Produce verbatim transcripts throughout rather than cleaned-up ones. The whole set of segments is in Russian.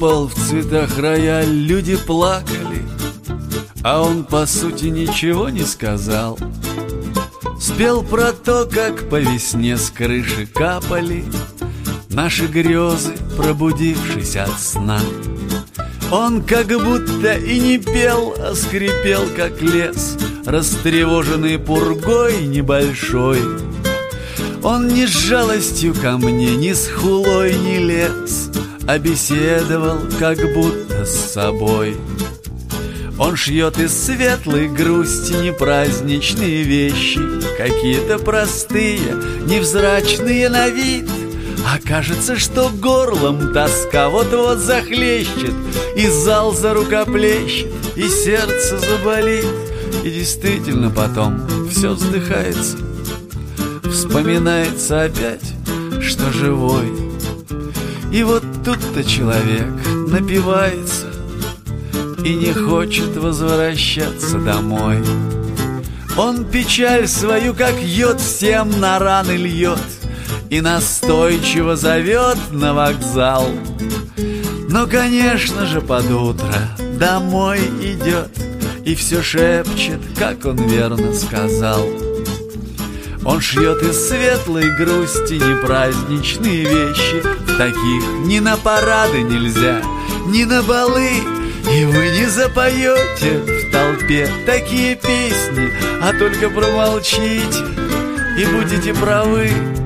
Рассыпал в цветах рояль, люди плакали, а он, по сути, ничего не сказал. Спел про то, как по весне с крыши капали наши грезы, пробудившись от сна. Он как будто и не пел, а скрипел, как лес, растревоженный пургой небольшой. Он ни с жалостью ко мне, ни с хулой не лез, а беседовал как будто с собой. Он шьет из светлой грусти непраздничные вещи, какие-то простые, невзрачные на вид. А кажется, что горлом тоска вот-вот захлещет, и зал зарукоплещет, и сердце заболит. И действительно потом все вздыхается, вспоминается опять, что живой. И вот тут-то человек напивается и не хочет возвращаться домой. Он печаль свою, как йод, всем на раны льет и настойчиво зовет на вокзал. Но, конечно же, под утро домой идет и все шепчет, как он верно сказал. Он шьет из светлой грусти непраздничные вещи. Таких ни на парады нельзя, ни на балы. И вы не запоете в толпе такие песни, а только промолчите и будете правы.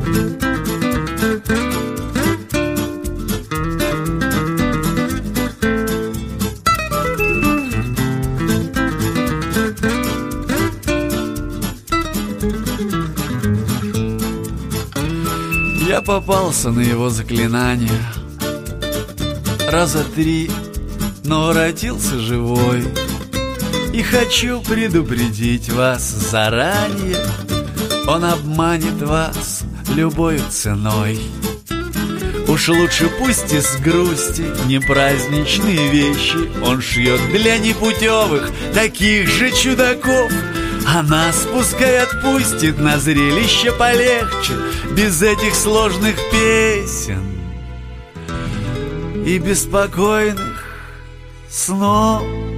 Я попался на его заклинание раза три, но воротился живой. И хочу предупредить вас заранее: он обманет вас любой ценой. Уж лучше пусть из грусти непраздничные вещи он шьет для непутевых, таких же чудаков. А нас пускай отпустит на зрелище полегче, без этих сложных песен и беспокойных снов.